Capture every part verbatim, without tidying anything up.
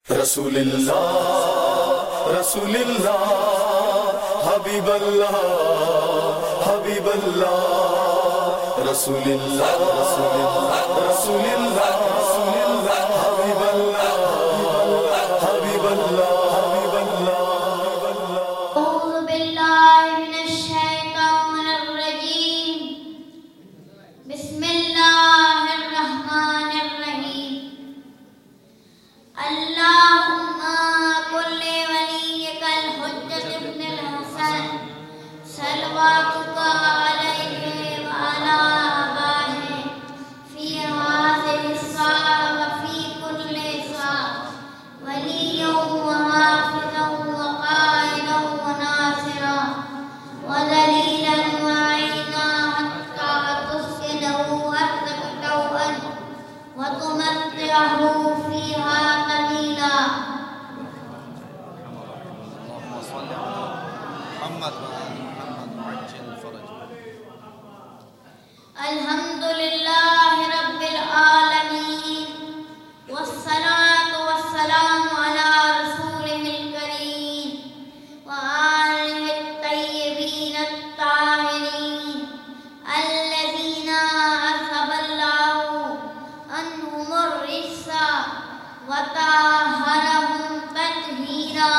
رسول اللہ رسول اللہ حبیب اللہ حبیب اللہ رسول اللہ رسول اللہ رسول اللہ رسول اللہ حبیب اللہ حبیب اللہ حبیب اللہ اعوذ باللہ من الشیطان الرجیم بسم اللہ الرحمن الرحیم اللہم کل ولیک الحجت ابن الحسن صلواتک علیہ وعلا آبائہ فی هذه الساعة وفی کل ساعة ولیا وحافظا وقائدا وناصرا ودلیلا وعینا حتی تسکنه أرضك طوعا وتمتعه فيها قليلا. اللهم صل على محمد وآل محمد وعجل فرجه. الحمد لله رب العالمين والصلاة والسلام على رسوله الكريم وآله الطيبين الطاهرين الذين أذهب الله عنهم الرجس وطهرهم تطهيرا.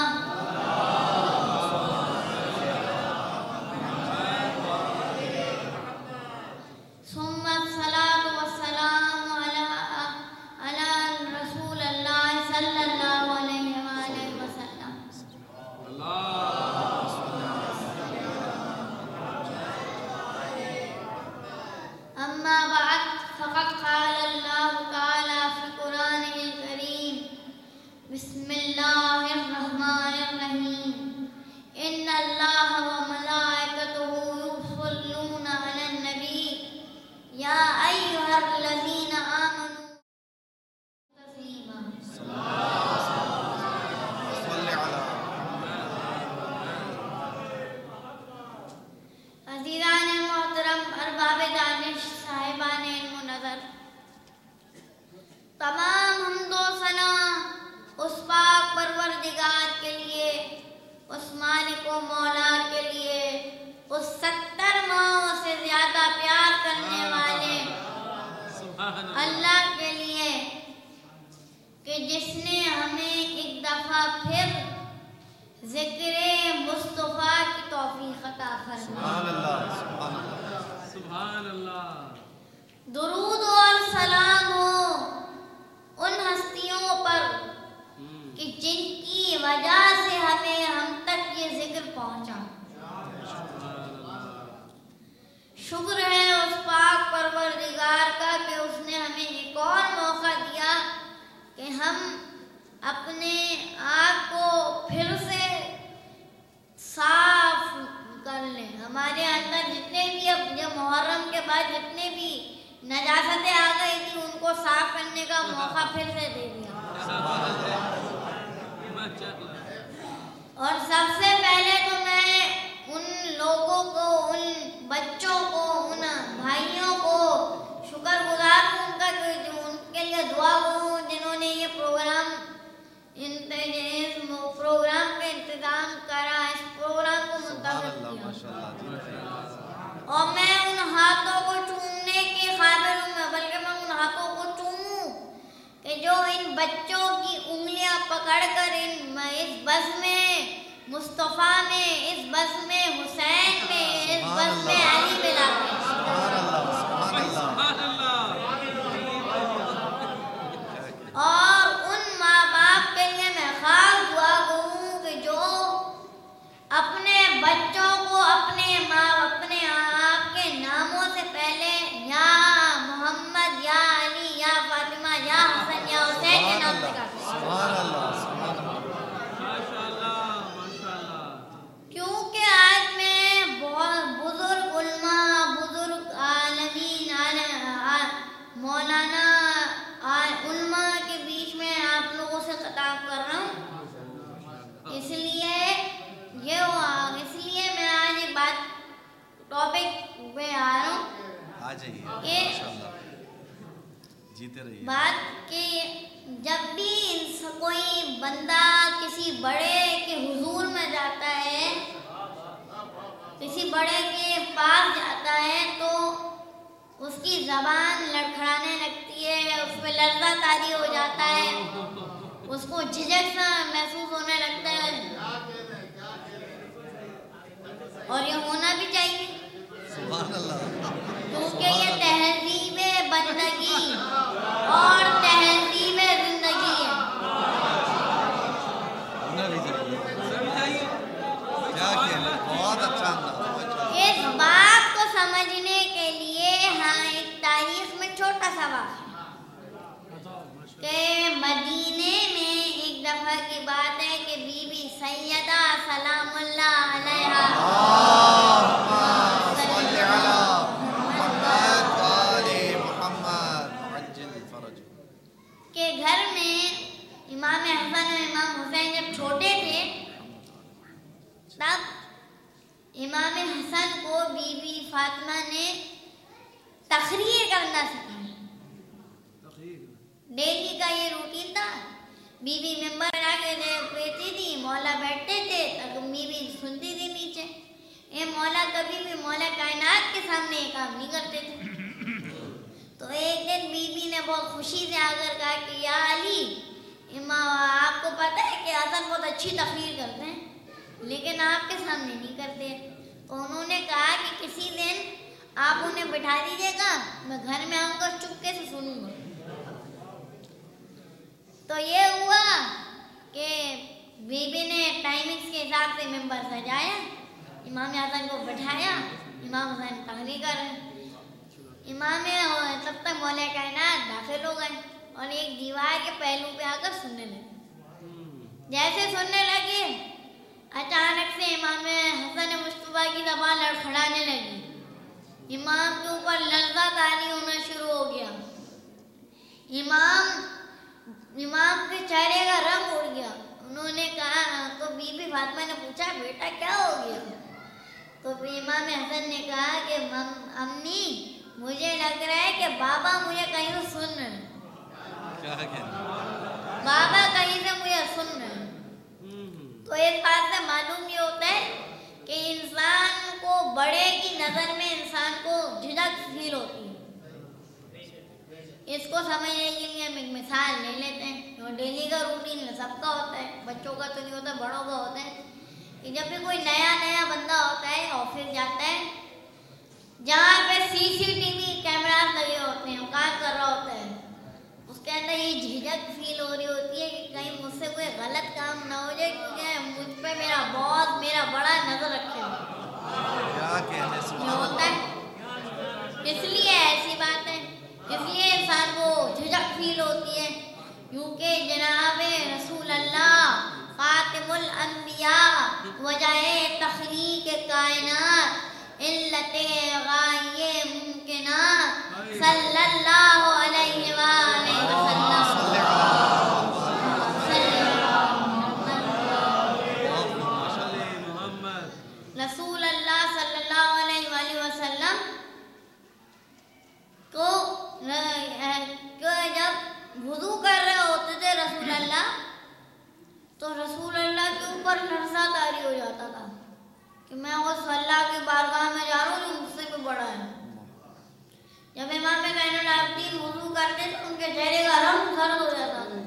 ثم الصلاة والسلام على على رسول الله صلى الله عليه وآله وسلم. أما بعد فقد قال الله تعالى في قرآنه الكريم بسم الله الرحمن الرحيم إن الله وملائكته يصلون على النبي يا أيها الذين آمنوا تسليما. صل على عزیزان محترم، ارباب دانش، صاحبان علم و نظر، تمام حمد و ثنا اس پاک پروردگار کے لیے، اس مالک و مولا کے لیے، اس ستر ماہوں سے زیادہ پیار کرنے والے اللہ کے لیے کہ جس نے ہمیں ایک دفعہ پھر ذکر مصطفیٰ کی توفیق عطا فرمائی. سبحان اللہ سبحان اللہ سبحان اللہ. درود اور سلام ہو ان ہستیوں پر کہ جن کی وجہ سے ہمیں ہم تک یہ ذکر پہنچا. شکر ہے اس پاک پروردگار کا کہ اس نے ہمیں ایک اور موقع دیا کہ ہم اپنے آپ کو پھر سے صاف کر لیں. ہمارے اندر جتنے بھی اب یہ محرم کے بعد جتنے بھی نجاستیں آ گئی تھی ان کو صاف کرنے کا موقع پھر سے دے دیا. اور سب سے پہلے تو میں ان لوگوں کو، ان بچوں کو، ان بھائیوں کو شکر گزار ہوں ان کا کہ جو ان کے لیے دعا ہوں جنہوں نے یہ پروگرام اس پروگرام کا انتظام کرا، اس پروگرام کو منتخب کیا. اور میں ان ہاتھوں کو چومنے کے قابل ہوں، میں بلکہ میں ان ہاتھوں کو چوموں کہ جو ان بچوں کی انگلیاں پکڑ کر ان اس بزم مصطفیٰ میں، اس بزم حسین میں، اس بزم علی میں لاتے ہیں. سبحان اللہ سبحان اللہ. اور ان ماں باپ کے لیے میں خاص دعا کروں کہ جو اپنے بچوں کو اپنے ماں اپنے آپ کے ناموں سے پہلے یا محمد، یا علی، یا فاطمہ، یا حسن، یا حسین کے نام سے کرتے ہیں. سبحان اللہ سبحان اللہ. کیونکہ آج میں بہت بزرگ علماء، بزرگ عالمین، عالم- مولانا علماء کے بیچ میں آپ لوگوں سے خطاب کر رہا ہوں. اس لیے یہ اس لیے میں آج یہ بات ٹاپک پہ آ رہا ہوں آ جائیے کہ ماشاءاللہ. جیتے رہیے. بات کہ جب بھی کوئی بندہ کسی بڑے کے حضور میں جاتا ہے، کسی بڑے کے پاس جاتا ہے تو اس کی زبان لڑکھڑانے لگتی ہے، اس پہ لرزہ طاری ہو جاتا ہے، اس کو جھجک سا محسوس ہونے لگتا ہے، اور یہ ہونا بھی چاہیے سبحان اللہ، کیونکہ یہ تہذیب بندگی اور تہذیب زندگی ہے۔ ہونا بھی چاہیے، کیا کہنا، بہت اچھا انداز۔ اس بات کو سمجھنے کے لیے ہاں ایک تاریخ میں چھوٹا سا واقعہ کہ مدینے میں ایک دفعہ کی بات ہے کہ بی بی سیدہ سلام اللہ علیہا کے گھر میں امام حسن اور امام حسین جب چھوٹے تھے تب امام حسن کو بی بی فاطمہ نے تقریر کرنا سکھایا۔ ڈیلی کا یہ روٹین تھا، بی بی ممبر آ کے بیٹھی تھی، مولا بیٹھتے تھے، بی بی سنتی تھی نیچے۔ یہ مولا کبھی بھی مولا کائنات کے سامنے یہ کام نہیں کرتے تھے۔ تو ایک دن بی بی نے بہت خوشی سے آ کر کہا کہ یا علی، امام آپ کو پتہ ہے کہ حسن بہت اچھی تقریر کرتے ہیں لیکن آپ کے سامنے نہیں کرتے۔ تو انہوں نے کہا کہ کسی دن آپ انہیں بٹھا دیجیے گا، میں گھر میں آؤں گا، چپکے سے سنوں گا۔ تو یہ ہوا کہ بی بی نے ٹائمنگز کے حساب سے ممبر سجایا، امام حسن کو بٹھایا، امام حسن تقریر کر رہے ہیں۔ امام تب تک مولا کائنات داخل ہو گئے اور ایک دیوار کے پہلو پہ آ کر سننے لگے۔ جیسے سننے لگے اچانک سے امام حسن مصطفیٰ کی زبان لڑکھڑانے لگی، امام کے اوپر لرزہ طاری ہونا شروع ہو گیا، امام امام کے چہرے کا رنگ اڑ گیا۔ انہوں نے کہا تو بی بی فاطمہ نے پوچھا بیٹا کیا ہو گیا؟ تو امام حسن نے کہا کہ امی مجھے لگ رہا ہے کہ بابا مجھے کہیں سے سن رہے ہیں، بابا کہیں سے مجھے سن رہے ہیں۔ تو اس بات سے معلوم یہ ہوتا ہے کہ انسان کو بڑے کی نظر میں انسان کو جھجک فیل ہوتی ہے۔ اس کو سمجھنے کے لیے ہم ایک مثال لے لیتے ہیں جو ڈیلی کا روٹین سب کا ہوتا ہے، بچوں کا تو نہیں ہوتا، بڑوں کا ہوتا ہے کہ جب بھی کوئی نیا نیا بندہ ہوتا ہے آفس جاتا ہے جہاں پہ سی سی ٹی وی کیمراز لگے ہوتے ہیں، وہ کام کر رہا ہوتا ہے، اس کے اندر یہ جھجک فیل ہو رہی ہوتی ہے کہ کہیں مجھ سے کوئی غلط کام نہ ہو جائے کیونکہ مجھ پہ میرا باس میرا بڑا نظر رکھے ہوتا ہے، اس لیے ایسی بات ہے، اس لیے انسان کو جھجک فیل ہوتی ہے کیونکہ جناب رسول اللہ خاتم الانبیاء وجہ تخلیق کائنات علت غائے ممکنات صلی اللہ علیہ وآلہ وسلم رسول اللہ صلی اللہ علیہ وآلہ وسلم کو جب وضو کر رہے ہوتے تھے رسول اللہ تو رسول اللہ کے اوپر لرزہ طاری ہو جاتا تھا کہ میں اس اللہ کی بارگاہ میں جا رہا ہوں جو مجھ سے بھی بڑا ہے۔ جب امام زین العابدین وضو کرتے تو ان کے چہرے کا رنگ زرد ہو جاتا تھا۔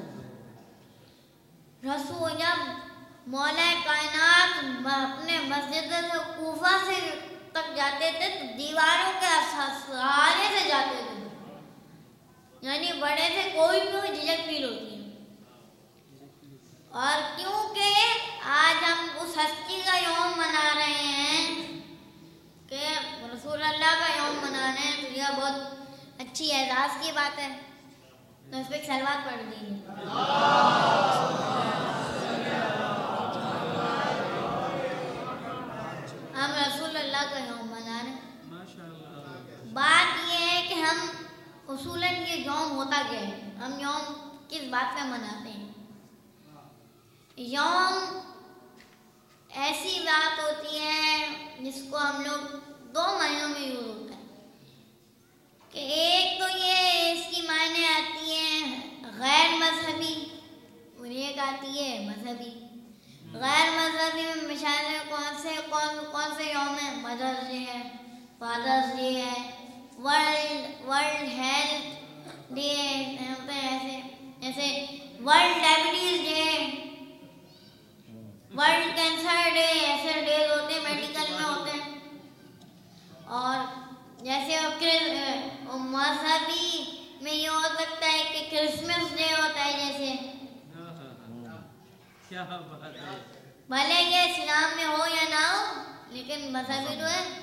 رسول جب مولا کائنات اپنے مسجد سے کوفہ سے تک جاتے تھے تو دیواروں کے سہارے سے جاتے تھے، یعنی بڑے سے کوئی بھی جھجک فیل ہوتی ہے۔ اور کیونکہ آج ہم اس ہستی کا یوم منا رہے ہیں کہ رسول اللہ کا یوم منا رہے ہیں تو یہ بہت اچھی اعزاز کی بات ہے، تو اس پہ ایک صلوات پڑھ دیجیے۔ ہم رسول اللہ کا یوم منا رہے ہیں۔ بات یہ ہے کہ ہم اصولاً یہ یوم ہوتا کیا ہے، ہم یوم کس بات پہ مناتے ہیں؟ یوم ایسی بات ہوتی ہے جس کو ہم لوگ دو معنیوں میں یوز ہوتا ہے کہ ایک تو یہ اس کی معنی آتی ہیں غیر مذہبی اور ایک آتی ہے مذہبی. غیر مذہبی میں مثال ہے کون سے کون کون سے یوم ہے؟ مدرس ڈے ہے, فادرس ڈے ہے, ورلڈ ورلڈ ہیلتھ ڈے ہوتا ہے, ایسے ایسے world diabetes day, world cancer day, ایسے ڈیز ہوتے ہیں میڈیکل میں ہوتے ہیں. اور جیسے مذہبی میں یہ ہو سکتا ہے کہ کرسمس ڈے ہوتا ہے, جیسے کیا بات ہے. بھلے یہ اسلام میں ہو یا نہ ہو لیکن مذہبی تو ہے.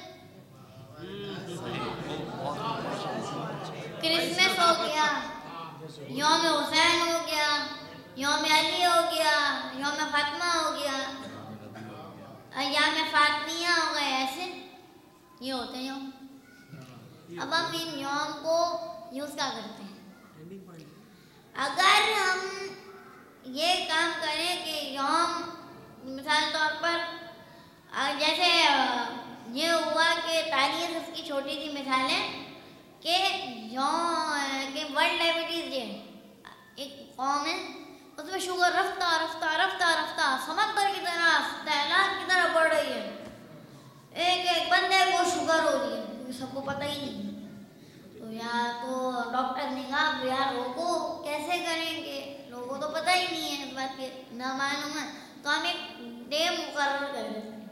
کرسمس ہو گیا, یوم حسین ہو گیا, یوم علی ہو گیا, یوم فاطمہ ہو گیا, ایام فاطمیہ ہو گئے, ایسے یہ ہوتے ہیں یوم. اب ہم ان یوم کو یوز کیا کرتے ہیں؟ اگر ہم یہ کام کریں کہ یوم مثال طور پر جیسے یہ ہوا کہ تاریخ اس کی چھوٹی سی مثال ہے کہ یوم کہ ورلڈ ڈائبٹیز ڈے, ایک قوم ہے اس میں شوگر رفتہ رفتہ رفتہ رفتہ سمندر کی طرح سیلاب کی طرح بڑھ رہی ہے. ایک ایک بندے کو شوگر ہو رہی ہے کیونکہ سب کو پتہ ہی نہیں. تو یا تو ڈاکٹر نے کہا یار روکو, کیسے کریں گے, لوگوں کو تو پتہ ہی نہیں ہے اس بات کے, نہ معلوم ہے. تو ہم ایک ڈے مقرر کر دیتے ہیں.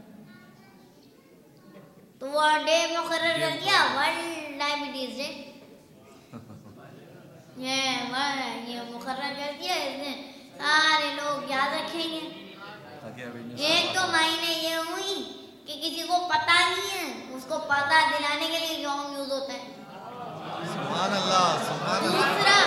تو وہ ڈے مقرر کر دیا ورلڈ ڈائبٹیز ڈے. یہ یہ مقرر کر دیا, اس نے سارے لوگ یاد رکھیں گے. ایک تو معنی یہ ہوئی کہ کسی کو پتہ نہیں ہے اس کو پتہ دلانے کے لیے یوم یوز ہوتا ہے. سبحان اللہ, سبحان دوسرا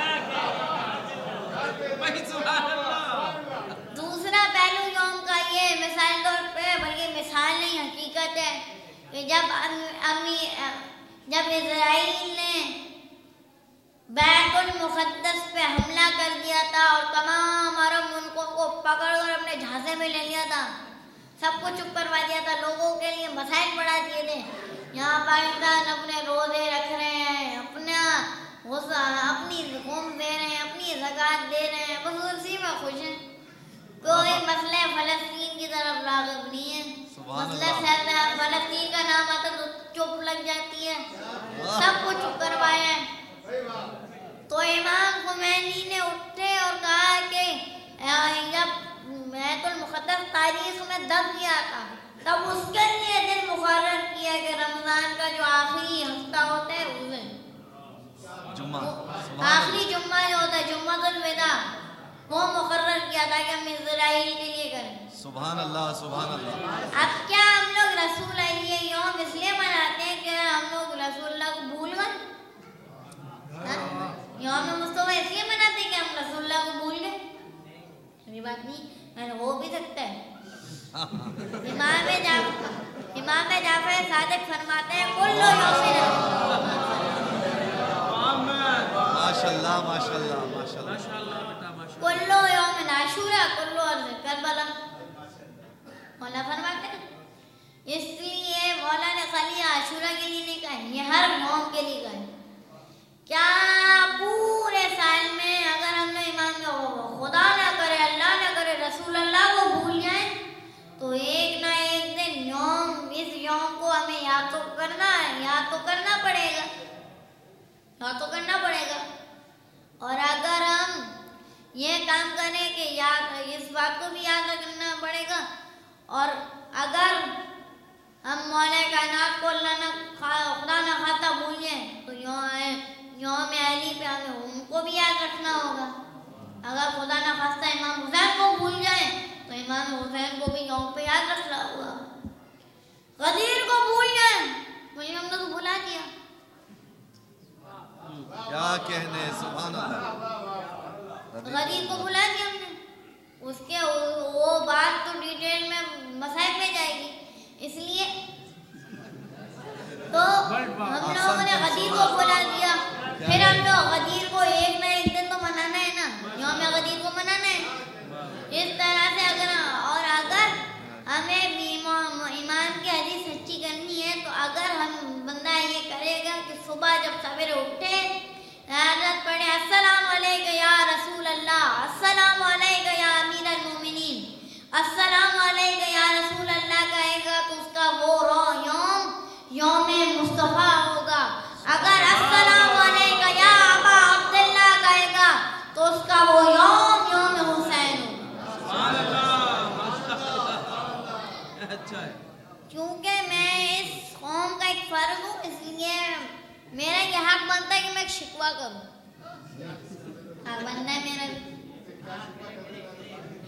اللہ. دوسرا پہلو یوم کا یہ مثال طور پہ, بلکہ مثال نہیں حقیقت ہے کہ جب امی جب اسرائیل نے بیت المقدس پہ حملہ کر دیا تھا اور تمام عرب ملکوں کو پکڑ کر اپنے جھانسے میں لے لیا تھا, سب کو چپ کروا دیا تھا, لوگوں کے لیے مسائل بڑھا دیے تھے. یہاں پاکستان اپنے روزے رکھ رہے ہیں, اپنا اپنی حکم دے رہے ہیں, اپنی زکوٰۃ دے رہے ہیں, بس اسی میں خوش ہیں. کوئی مسئلہ فلسطین کی طرف راغب نہیں ہے. مسئلہ فلسطین کا نام آتا تو چپ لگ جاتی ہے, سب کو چپ کروائے ہیں. تو امام خمینی نے اٹھے اور کہا کہ جب بیت المقدس تاریخ میں دب گیا تھا تب اس کے لیے دن مقرر کیا کہ رمضان کا جو آخری ہفتہ ہوتا ہے اس میں جمعہ, آخری جمعہ جو ہوتا ہے جمعہ الوداع, وہ مقرر کیا تھا کہ ہم اسرائیل کے لیے کریں. سبحان اللہ, سبحان اللہ. اب کیا ہم لوگ رسول یہ یوم اس لیے مناتے ہیں کہ ہم لوگ رسول اللہ کو بھول گئے؟ یوم مصطفیٰ اس لیے مناتے ہیں کہ ہم رسول اللہ کو بھول گئے؟ یہ بات نہیں, ہو بھی سکتا ہے. امام جعفر امام جعفر صادق فرماتے ہیں کلو یوم ماشاء اللہ, ماشاء اللہ, ماشاء اللہ. کلو یوم عاشورہ کلو کربلا. مولا فرماتے ہیں اس لیے مولا نے خالی عاشورہ کے لیے نہیں کہا, یہ ہر یوم کے لیے کہا. کیا پورے سال میں اگر ہم نے ایمان کا خدا نہ کرے, اللہ نہ کرے, رسول اللہ کو بھول جائیں تو ایک نہ ایک دن یوم اس یوم کو ہمیں یاد تو کرنا ہے, یاد تو کرنا پڑے گا, یاد تو کرنا پڑے گا. اور اگر ہم یہ کام کریں کہ یاد اس بات کو بھی یاد رکھنا پڑے گا, اور اگر ہم مولا کائنات کو اللہ نہ خدا نہ خاصہ بھول جائیں تو یوم یوم علی پہ ہمیں ان کو بھی یاد رکھنا ہوگا. اگر خدا نہ خواستہ امام حسین کو بھول جائیں تو امام حسین کو بھی یوم پہ یاد رکھنا ہوگا. غدیر کو بھول جائیں مجھے ہم نے تو بھلا دیا, کیا کہنے, سبحان اللہ. غدیر کو بھلا دیا ہم نے, اس کے وہ بات تو ڈیٹیل میں مسائل میں جائے گی. اس لیے تو ہم لوگوں نے غدیر کو بھلا دیا, پھر ہم لوگ غدیر کو ایک نہ ایک دن تو منانا ہے نا, یوم غدیر کو منانا ہے. اس طرح سے اگر اور اگر ہمیں ایمان کی حدیث سچی کرنی ہے تو اگر ہم بندہ یہ کرے گا کہ صبح جب سویرے اٹھے حضرت پڑھے السلام علیکم یا رسول اللہ, السلام علیکم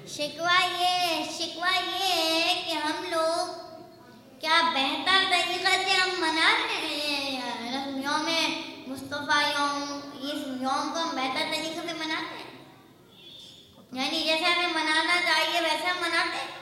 شکوہ یہ شکوہ یہ ہے کہ ہم لوگ کیا بہتر طریقے سے ہم منا رہے ہیں یوم مصطفیٰ یوم اس یوم کو ہم بہتر طریقے سے مناتے ہیں یعنی جیسے ہمیں منانا چاہیے ویسے ہم مناتے ہیں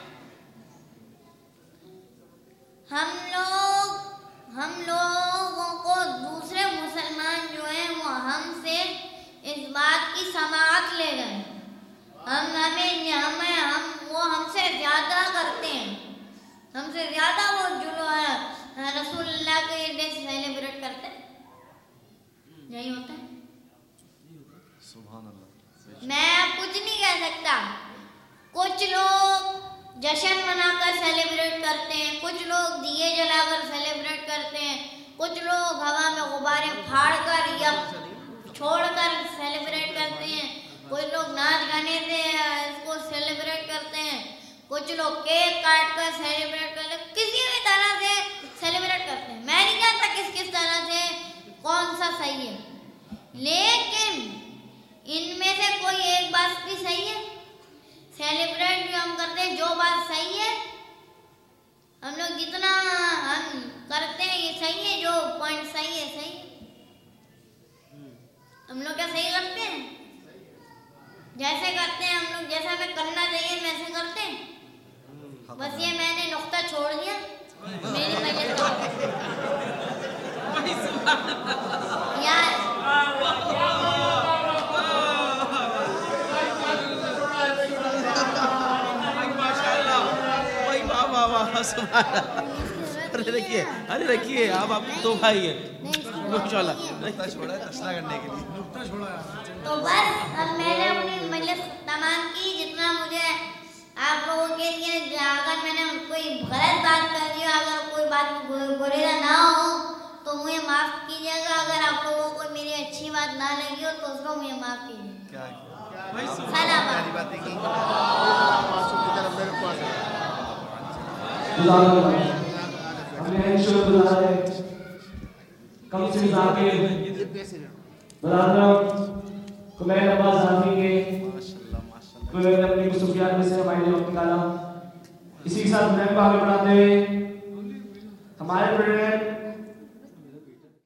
ہم لوگ ہم لوگوں کو دوسرے مسلمان جو ہیں وہ ہم سے اس بات کی سماعت لے گئے ہم ہمیں ہمیں ہم وہ ہم سے زیادہ کرتے ہیں ہم سے زیادہ وہ جو ہے رسول اللہ کے ڈے سیلیبریٹ کرتے ہیں یہی ہوتا ہے سبحان اللہ میں اب کچھ نہیں کہہ سکتا کچھ لوگ جشن منا کر سیلیبریٹ کرتے ہیں کچھ لوگ دیے جلا کر سیلیبریٹ کرتے ہیں کچھ لوگ ہوا میں غبارے پھاڑ کر یا چھوڑ کر سیلیبریٹ کرتے ہیں کچھ لوگ ناچ گانے سے اس کو سیلیبریٹ کرتے ہیں کچھ لوگ کیک کاٹ کر سیلیبریٹ کرتے ہیں کسی بھی طرح سے سیلیبریٹ کرتے ہیں میں نہیں جانتا کس کس طرح سے کون سا صحیح ہے لیکن ان میں سے کوئی ایک بات بھی صحیح ہے سیلیبریٹ جو ہم کرتے ہیں جو بات صحیح ہے ہم لوگ جتنا ہم کرتے ہیں یہ صحیح ہے جو پوائنٹ صحیح ہے صحیح ہم لوگ کیا صحیح کرتے ہیں جیسے کرتے ہیں ہم لوگ جیسا ہمیں کرنا چاہیے ویسے کرتے ہیں بس یہ میں نے نقطہ چھوڑ دیا میری وجہ سے یار ارے رکھیے ارے رکھیے آپ آپ دو بھائی ہیں انشاءاللہ نقطہ چھوڑا ہے تسلا کرنے کے لیے نقطہ چھوڑا ہے تو بس اب میں نے اپنی مجلس تمام کی جتنا مجھے آپ لوگوں کے لیے اگر میں نے کوئی غلط بات کر دیا اگر کوئی بات بریدا نہ ہو تو مجھے معاف کیجیے گا اگر آپ لوگوں کو میری اچھی بات نہ لگی ہو تو اس کو مجھے معاف کیجیے ہمیں شکر گزار ہے کم سے ذاکر برادرم کمیر عباس ذاتی کے کوئی اپنی خصوصیات میں سے ہمارے لیے وقت نکالا اسی کے ساتھ میں کو آگے بڑھاتے ہوئے ہمارے پروگرام